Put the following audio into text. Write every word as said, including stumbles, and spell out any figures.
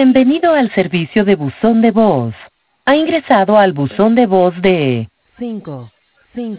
Bienvenido al servicio de buzón de voz. Ha ingresado al buzón de voz de cinco,